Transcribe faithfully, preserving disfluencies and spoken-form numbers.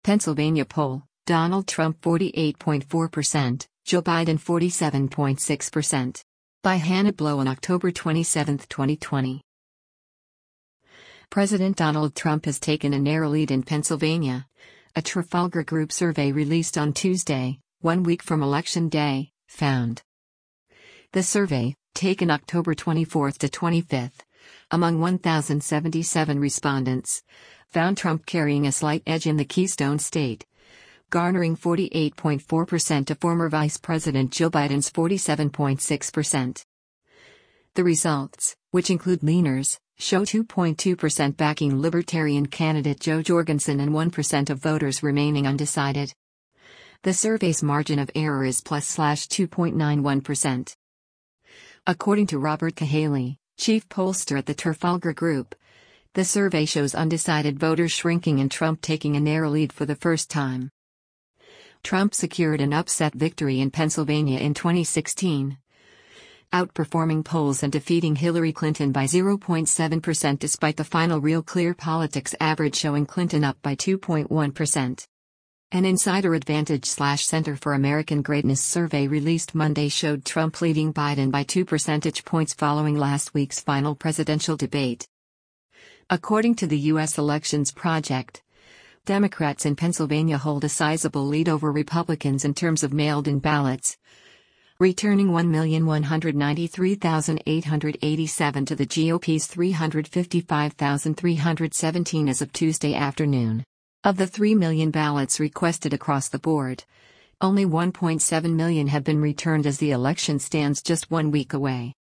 Pennsylvania poll, Donald Trump forty-eight point four percent, Joe Biden forty-seven point six percent. By Hannah Blow on October twenty-seventh, twenty twenty. President Donald Trump has taken a narrow lead in Pennsylvania. A Trafalgar Group survey released on Tuesday, one week from Election Day, found. The survey, taken October twenty-fourth to twenty-fifth, among one thousand seventy-seven respondents, found Trump carrying a slight edge in the Keystone State, garnering forty-eight point four percent to former Vice President Joe Biden's forty-seven point six percent. The results, which include leaners, show two point two percent backing Libertarian candidate Jo Jorgensen and one percent of voters remaining undecided. The survey's margin of error is plus slash two point nine one percent. According to Robert Cahaly, chief pollster at the Trafalgar Group, the survey shows undecided voters shrinking and Trump taking a narrow lead for the first time. Trump secured an upset victory in Pennsylvania in twenty sixteen, outperforming polls and defeating Hillary Clinton by zero point seven percent despite the final Real Clear Politics average showing Clinton up by two point one percent. An Insider Advantage slash Center for American Greatness survey released Monday showed Trump leading Biden by two percentage points following last week's final presidential debate. According to the U S Elections Project, Democrats in Pennsylvania hold a sizable lead over Republicans in terms of mailed-in ballots, returning one million one hundred ninety-three thousand eight hundred eighty-seven to the G O P's three hundred fifty-five thousand three hundred seventeen as of Tuesday afternoon. Of the three million ballots requested across the board, only one point seven million have been returned as the election stands just one week away.